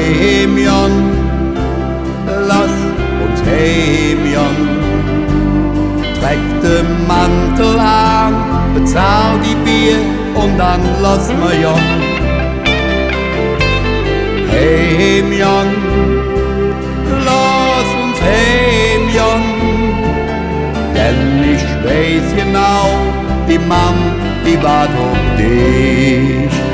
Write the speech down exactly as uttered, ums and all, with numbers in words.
heim, Jan, lass uns heim, Jan. Treck den Mantel an, bezahl die Bier und dann lass mir, Jan. Heim, Jan, lass uns heim, Jan. Denn ich weiß genau, die Mam, die wartet auf dich.